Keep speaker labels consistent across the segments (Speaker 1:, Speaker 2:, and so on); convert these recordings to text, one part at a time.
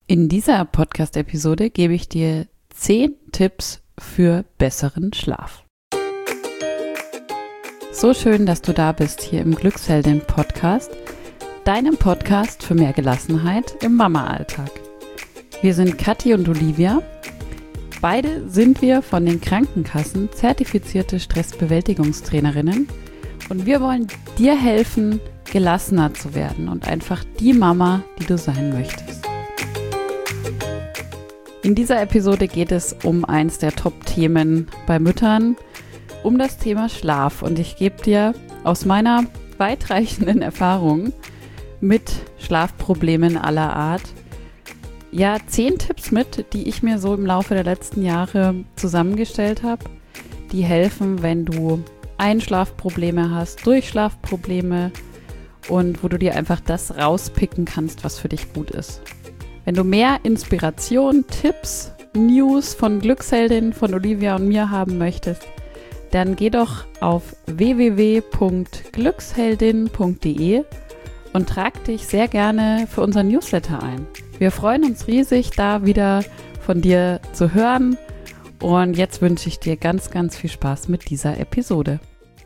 Speaker 1: In dieser Podcast-Episode gebe ich dir 10 Tipps für besseren Schlaf. So schön, dass du da bist hier im Glücksheldin-Podcast, deinem Podcast für mehr Gelassenheit im Mama-Alltag. Wir sind Kathi und Olivia. Beide sind wir von den Krankenkassen zertifizierte Stressbewältigungstrainerinnen und wir wollen dir helfen, gelassener zu werden und einfach die Mama, die du sein möchtest. In dieser Episode geht es um eins der Top-Themen bei Müttern, um das Thema Schlaf. Und ich gebe dir aus meiner weitreichenden Erfahrung mit Schlafproblemen aller Art 10 Tipps mit, die ich mir so im Laufe der letzten Jahre zusammengestellt habe, die helfen, wenn du Einschlafprobleme hast, Durchschlafprobleme und wo du dir einfach das rauspicken kannst, was für dich gut ist. Wenn du mehr Inspiration, Tipps, News von Glücksheldin, von Olivia und mir haben möchtest, dann geh doch auf www.glücksheldin.de und trag dich sehr gerne für unseren Newsletter ein. Wir freuen uns riesig, da wieder von dir zu hören. Und jetzt wünsche ich dir ganz, ganz viel Spaß mit dieser Episode.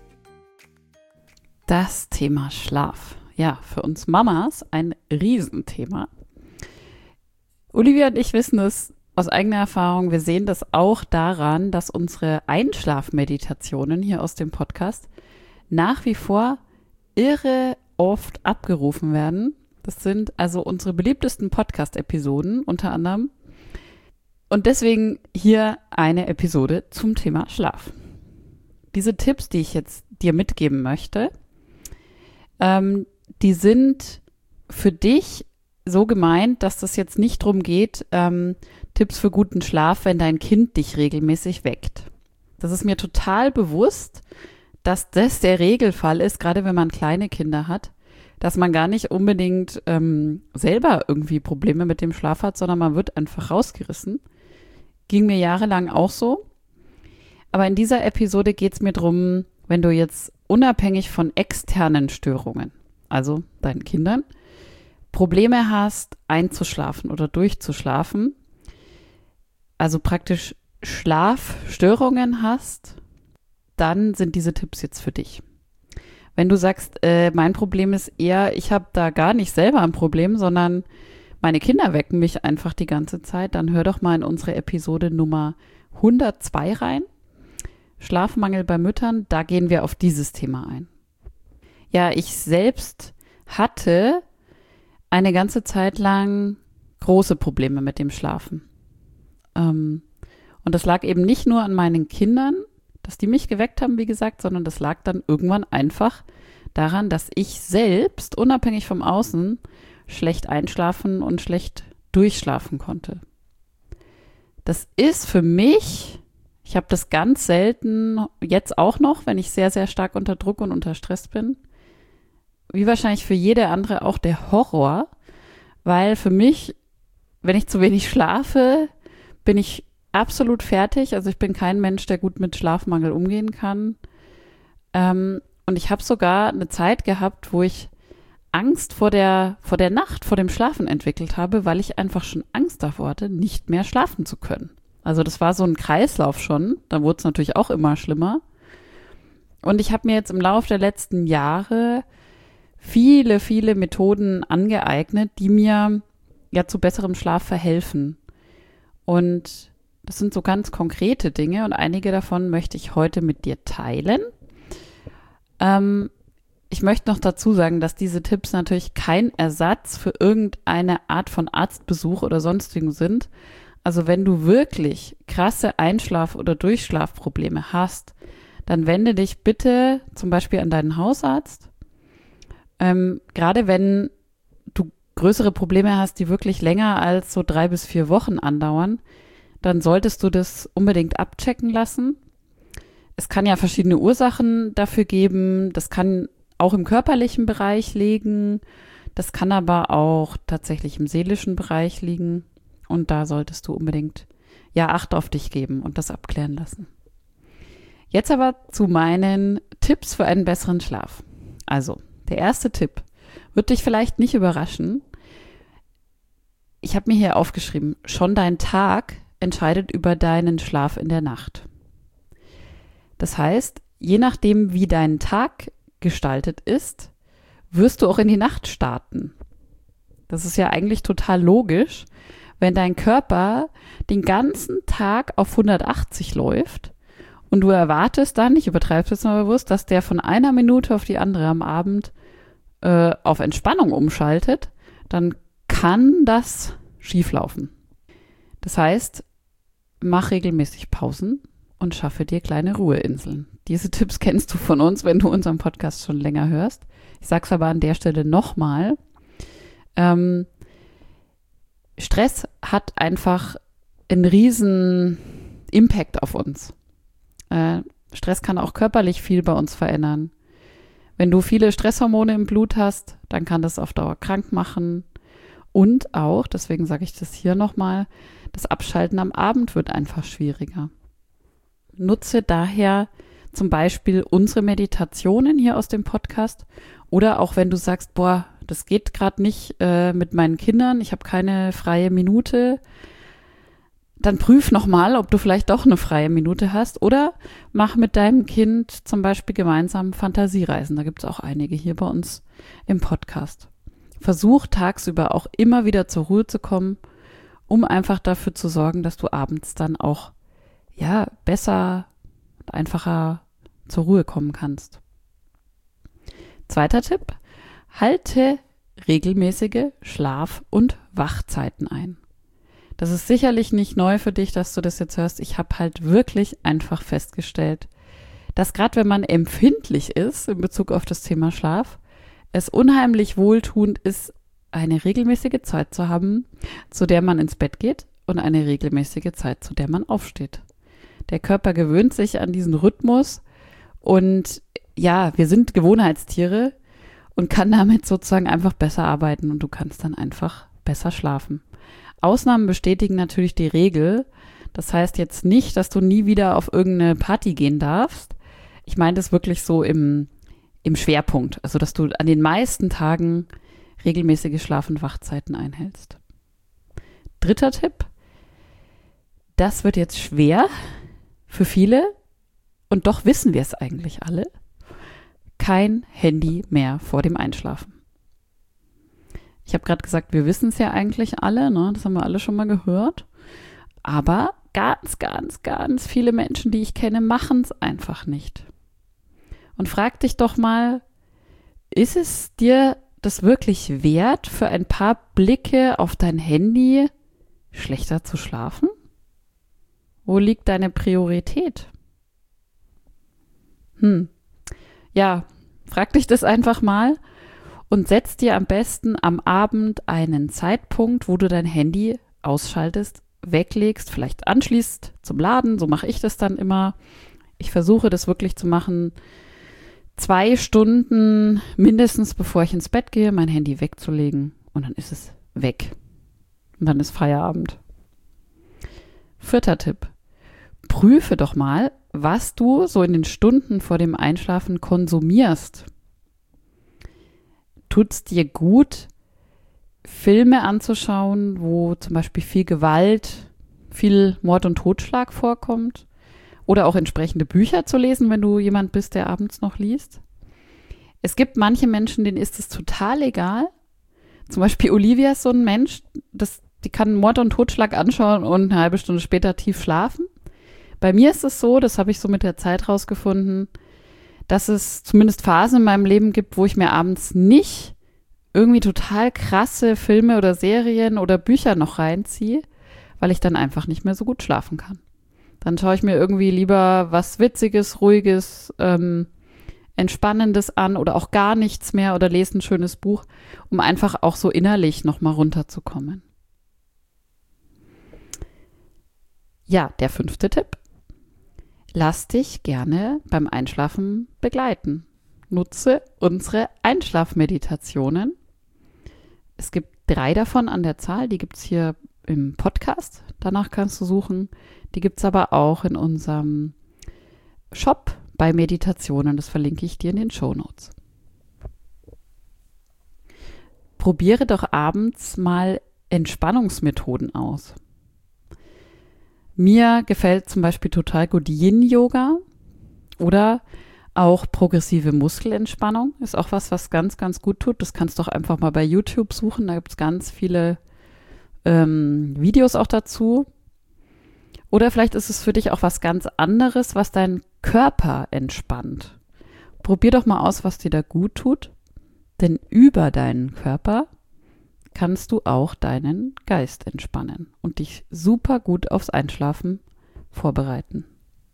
Speaker 1: Das Thema Schlaf. Ja, für uns Mamas ein Riesenthema. Olivia und ich wissen es aus eigener Erfahrung, wir sehen das auch daran, dass unsere Einschlafmeditationen hier aus dem Podcast nach wie vor irre oft abgerufen werden. Das sind also unsere beliebtesten Podcast-Episoden unter anderem. Und deswegen hier eine Episode zum Thema Schlaf. Diese Tipps, die ich jetzt dir mitgeben möchte, die sind für dich so gemeint, dass das jetzt nicht darum geht, Tipps für guten Schlaf, wenn dein Kind dich regelmäßig weckt. Das ist mir total bewusst, dass das der Regelfall ist, gerade wenn man kleine Kinder hat, dass man gar nicht unbedingt selber irgendwie Probleme mit dem Schlaf hat, sondern man wird einfach rausgerissen. Ging mir jahrelang auch so. Aber in dieser Episode geht es mir darum, wenn du jetzt unabhängig von externen Störungen, also deinen Kindern, Probleme hast, einzuschlafen oder durchzuschlafen, also praktisch Schlafstörungen hast, dann sind diese Tipps jetzt für dich. Wenn du sagst, mein Problem ist eher, ich habe da gar nicht selber ein Problem, sondern meine Kinder wecken mich einfach die ganze Zeit, dann hör doch mal in unsere Episode Nummer 102 rein. Schlafmangel bei Müttern, da gehen wir auf dieses Thema ein. Ja, ich selbst hatte eine ganze Zeit lang große Probleme mit dem Schlafen. Und das lag eben nicht nur an meinen Kindern, dass die mich geweckt haben, wie gesagt, sondern das lag dann irgendwann einfach daran, dass ich selbst, unabhängig vom Außen, schlecht einschlafen und schlecht durchschlafen konnte. Das ist für mich, ich habe das ganz selten, jetzt auch noch, wenn ich sehr, sehr stark unter Druck und unter Stress bin, wie wahrscheinlich für jede andere auch der Horror, weil für mich, wenn ich zu wenig schlafe, bin ich absolut fertig. Also ich bin kein Mensch, der gut mit Schlafmangel umgehen kann. Und ich habe sogar eine Zeit gehabt, wo ich Angst vor der Nacht, vor dem Schlafen entwickelt habe, weil ich einfach schon Angst davor hatte, nicht mehr schlafen zu können. Also das war so ein Kreislauf schon. Dann wurde es natürlich auch immer schlimmer. Und ich habe mir jetzt im Laufe der letzten Jahre viele, viele Methoden angeeignet, die mir ja zu besserem Schlaf verhelfen. Und das sind so ganz konkrete Dinge und einige davon möchte ich heute mit dir teilen. Ich möchte noch dazu sagen, dass diese Tipps natürlich kein Ersatz für irgendeine Art von Arztbesuch oder sonstigen sind. Also wenn du wirklich krasse Einschlaf- oder Durchschlafprobleme hast, dann wende dich bitte zum Beispiel an deinen Hausarzt. Gerade wenn du größere Probleme hast, die wirklich länger als so 3 bis 4 Wochen andauern, dann solltest du das unbedingt abchecken lassen. Es kann ja verschiedene Ursachen dafür geben. Das kann auch im körperlichen Bereich liegen. Das kann aber auch tatsächlich im seelischen Bereich liegen. Und da solltest du unbedingt Acht auf dich geben und das abklären lassen. Jetzt aber zu meinen Tipps für einen besseren Schlaf. Also, der erste Tipp wird dich vielleicht nicht überraschen. Ich habe mir hier aufgeschrieben, schon dein Tag entscheidet über deinen Schlaf in der Nacht. Das heißt, je nachdem, wie dein Tag gestaltet ist, wirst du auch in die Nacht starten. Das ist ja eigentlich total logisch, wenn dein Körper den ganzen Tag auf 180 läuft und du erwartest dann, ich übertreibe es jetzt mal bewusst, dass der von einer Minute auf die andere am Abend auf Entspannung umschaltet, dann kann das schieflaufen. Das heißt, mach regelmäßig Pausen und schaffe dir kleine Ruheinseln. Diese Tipps kennst du von uns, wenn du unseren Podcast schon länger hörst. Ich sage es aber an der Stelle nochmal. Stress hat einfach einen riesen Impact auf uns. Stress kann auch körperlich viel bei uns verändern. Wenn du viele Stresshormone im Blut hast, dann kann das auf Dauer krank machen. Und auch, deswegen sage ich das hier nochmal, das Abschalten am Abend wird einfach schwieriger. Nutze daher zum Beispiel unsere Meditationen hier aus dem Podcast oder auch wenn du sagst, boah, das geht gerade nicht mit meinen Kindern, ich habe keine freie Minute, dann prüf nochmal, ob du vielleicht doch eine freie Minute hast oder mach mit deinem Kind zum Beispiel gemeinsam Fantasiereisen. Da gibt es auch einige hier bei uns im Podcast. Versuch tagsüber auch immer wieder zur Ruhe zu kommen, um einfach dafür zu sorgen, dass du abends dann auch besser und einfacher zur Ruhe kommen kannst. Zweiter Tipp, halte regelmäßige Schlaf- und Wachzeiten ein. Das ist sicherlich nicht neu für dich, dass du das jetzt hörst. Ich habe halt wirklich einfach festgestellt, dass gerade wenn man empfindlich ist in Bezug auf das Thema Schlaf, es unheimlich wohltuend ist, eine regelmäßige Zeit zu haben, zu der man ins Bett geht und eine regelmäßige Zeit, zu der man aufsteht. Der Körper gewöhnt sich an diesen Rhythmus und ja, wir sind Gewohnheitstiere und kann damit sozusagen einfach besser arbeiten und du kannst dann einfach besser schlafen. Ausnahmen bestätigen natürlich die Regel. Das heißt jetzt nicht, dass du nie wieder auf irgendeine Party gehen darfst. Ich meine das wirklich so im Schwerpunkt. Also, dass du an den meisten Tagen regelmäßige Schlaf- und Wachzeiten einhältst. Dritter Tipp. Das wird jetzt schwer für viele und doch wissen wir es eigentlich alle. Kein Handy mehr vor dem Einschlafen. Ich habe gerade gesagt, wir wissen es ja eigentlich alle, ne? Das haben wir alle schon mal gehört. Aber ganz, ganz, ganz viele Menschen, die ich kenne, machen es einfach nicht. Und frag dich doch mal, ist es dir das wirklich wert, für ein paar Blicke auf dein Handy schlechter zu schlafen? Wo liegt deine Priorität? Ja, frag dich das einfach mal. Und setz dir am besten am Abend einen Zeitpunkt, wo du dein Handy ausschaltest, weglegst, vielleicht anschließt zum Laden. So mache ich das dann immer. Ich versuche das wirklich zu machen, 2 Stunden mindestens bevor ich ins Bett gehe, mein Handy wegzulegen und dann ist es weg. Und dann ist Feierabend. 4. Tipp. Prüfe doch mal, was du so in den Stunden vor dem Einschlafen konsumierst. Tut es dir gut, Filme anzuschauen, wo zum Beispiel viel Gewalt, viel Mord und Totschlag vorkommt? Oder auch entsprechende Bücher zu lesen, wenn du jemand bist, der abends noch liest? Es gibt manche Menschen, denen ist es total egal. Zum Beispiel Olivia ist so ein Mensch, die kann Mord und Totschlag anschauen und eine halbe Stunde später tief schlafen. Bei mir ist es so, das habe ich so mit der Zeit rausgefunden, dass es zumindest Phasen in meinem Leben gibt, wo ich mir abends nicht irgendwie total krasse Filme oder Serien oder Bücher noch reinziehe, weil ich dann einfach nicht mehr so gut schlafen kann. Dann schaue ich mir irgendwie lieber was Witziges, Ruhiges, Entspannendes an oder auch gar nichts mehr oder lese ein schönes Buch, um einfach auch so innerlich nochmal runterzukommen. Ja, der 5. Tipp. Lass dich gerne beim Einschlafen begleiten. Nutze unsere Einschlafmeditationen. Es gibt 3 davon an der Zahl, die gibt es hier im Podcast. Danach kannst du suchen. Die gibt es aber auch in unserem Shop bei Meditationen. Das verlinke ich dir in den Shownotes. Probiere doch abends mal Entspannungsmethoden aus. Mir gefällt zum Beispiel total gut Yin-Yoga oder auch progressive Muskelentspannung. Ist auch was ganz, ganz gut tut. Das kannst du auch einfach mal bei YouTube suchen. Da gibt es ganz viele Videos auch dazu. Oder vielleicht ist es für dich auch was ganz anderes, was deinen Körper entspannt. Probier doch mal aus, was dir da gut tut, denn über deinen Körper kannst du auch deinen Geist entspannen und dich super gut aufs Einschlafen vorbereiten.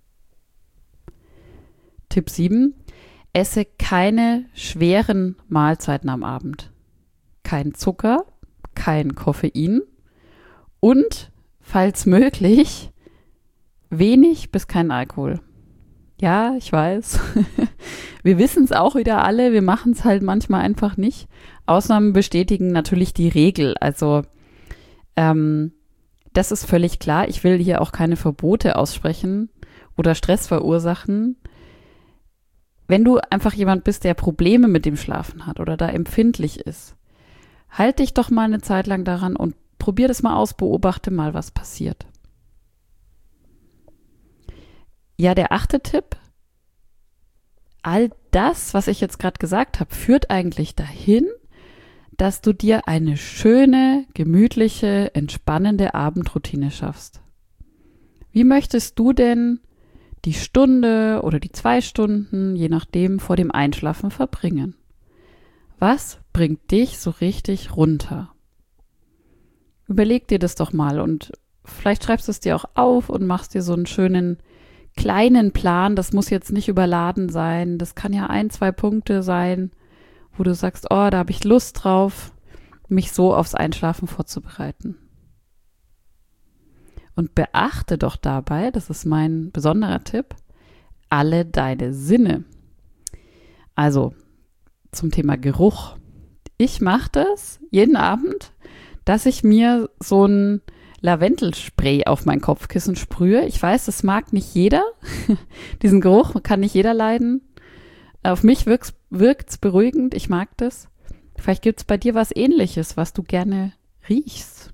Speaker 1: Tipp 7. Esse keine schweren Mahlzeiten am Abend. Kein Zucker, kein Koffein und, falls möglich, wenig bis kein Alkohol. Ja, ich weiß. Wir wissen es auch wieder alle, wir machen es halt manchmal einfach nicht. Ausnahmen bestätigen natürlich die Regel. Also das ist völlig klar. Ich will hier auch keine Verbote aussprechen oder Stress verursachen. Wenn du einfach jemand bist, der Probleme mit dem Schlafen hat oder da empfindlich ist, halt dich doch mal eine Zeit lang daran und probier das mal aus, beobachte mal, was passiert. Ja, der 8. Tipp. All das, was ich jetzt gerade gesagt habe, führt eigentlich dahin, dass du dir eine schöne, gemütliche, entspannende Abendroutine schaffst. Wie möchtest du denn die Stunde oder die 2 Stunden, je nachdem, vor dem Einschlafen verbringen? Was bringt dich so richtig runter? Überleg dir das doch mal und vielleicht schreibst du es dir auch auf und machst dir so einen schönen kleinen Plan. Das muss jetzt nicht überladen sein. Das kann ja 1, 2 Punkte sein, wo du sagst, oh, da habe ich Lust drauf, mich so aufs Einschlafen vorzubereiten. Und beachte doch dabei, das ist mein besonderer Tipp, alle deine Sinne. Also zum Thema Geruch. Ich mache das jeden Abend, dass ich mir so ein Lavendelspray auf mein Kopfkissen sprühe. Ich weiß, das mag nicht jeder. Diesen Geruch kann nicht jeder leiden. Auf mich wirkt's beruhigend. Ich mag das. Vielleicht gibt es bei dir was Ähnliches, was du gerne riechst.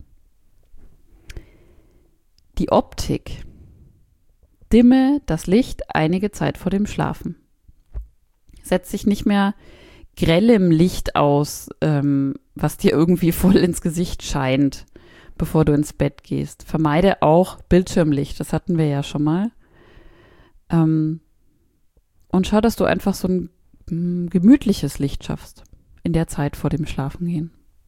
Speaker 1: Die Optik. Dimme das Licht einige Zeit vor dem Schlafen. Setz dich nicht mehr grellem Licht aus, was dir irgendwie voll ins Gesicht scheint, bevor du ins Bett gehst. Vermeide auch Bildschirmlicht, das hatten wir ja schon mal. Und schau, dass du einfach so ein gemütliches Licht schaffst in der Zeit vor dem Schlafengehen.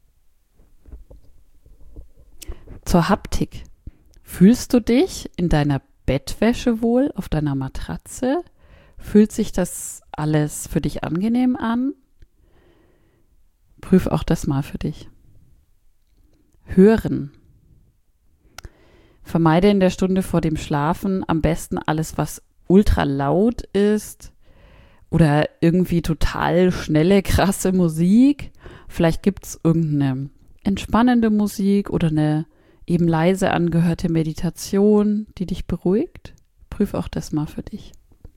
Speaker 1: Zur Haptik. Fühlst du dich in deiner Bettwäsche wohl, auf deiner Matratze? Fühlt sich das alles für dich angenehm an? Prüf auch das mal für dich. Hören. Vermeide in der Stunde vor dem Schlafen am besten alles, was ultra laut ist oder irgendwie total schnelle, krasse Musik. Vielleicht gibt es irgendeine entspannende Musik oder eine eben leise angehörte Meditation, die dich beruhigt. Prüf auch das mal für dich.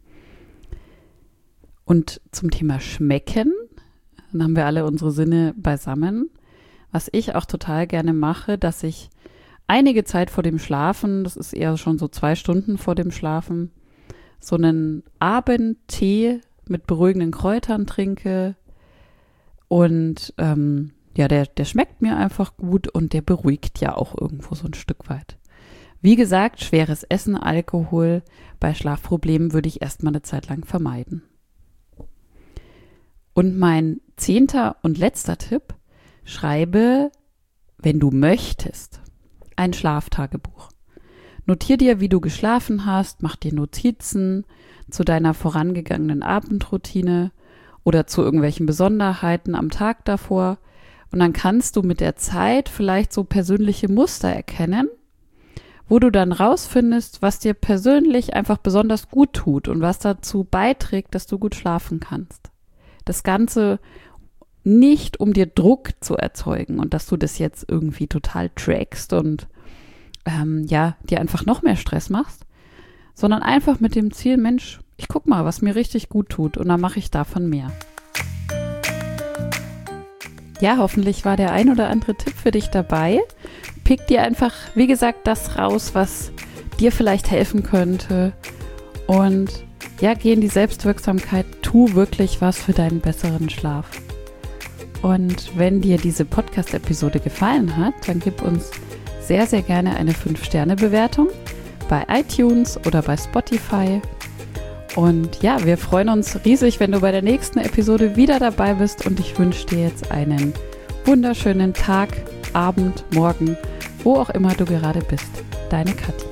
Speaker 1: Und zum Thema Schmecken, dann haben wir alle unsere Sinne beisammen. Was ich auch total gerne mache, dass ich einige Zeit vor dem Schlafen, das ist eher schon so 2 Stunden vor dem Schlafen, so einen Abendtee mit beruhigenden Kräutern trinke. Und der schmeckt mir einfach gut und der beruhigt ja auch irgendwo so ein Stück weit. Wie gesagt, schweres Essen, Alkohol bei Schlafproblemen würde ich erstmal eine Zeit lang vermeiden. Und mein 10. und letzter Tipp: Schreibe, wenn du möchtest, ein Schlaftagebuch. Notier dir, wie du geschlafen hast, mach dir Notizen zu deiner vorangegangenen Abendroutine oder zu irgendwelchen Besonderheiten am Tag davor. Und dann kannst du mit der Zeit vielleicht so persönliche Muster erkennen, wo du dann rausfindest, was dir persönlich einfach besonders gut tut und was dazu beiträgt, dass du gut schlafen kannst. Das Ganze nicht, um dir Druck zu erzeugen und dass du das jetzt irgendwie total trackst und dir einfach noch mehr Stress machst, sondern einfach mit dem Ziel, Mensch, ich guck mal, was mir richtig gut tut und dann mache ich davon mehr. Ja, hoffentlich war der ein oder andere Tipp für dich dabei pick dir einfach, wie gesagt, das raus, was dir vielleicht helfen könnte. Und ja, geh in die Selbstwirksamkeit, tu wirklich was für deinen besseren Schlaf. Und wenn dir diese Podcast-Episode gefallen hat, dann gib uns sehr, sehr gerne eine 5-Sterne-Bewertung bei iTunes oder bei Spotify. Und ja, wir freuen uns riesig, wenn du bei der nächsten Episode wieder dabei bist, und ich wünsche dir jetzt einen wunderschönen Tag, Abend, Morgen, wo auch immer du gerade bist. Deine Kathi.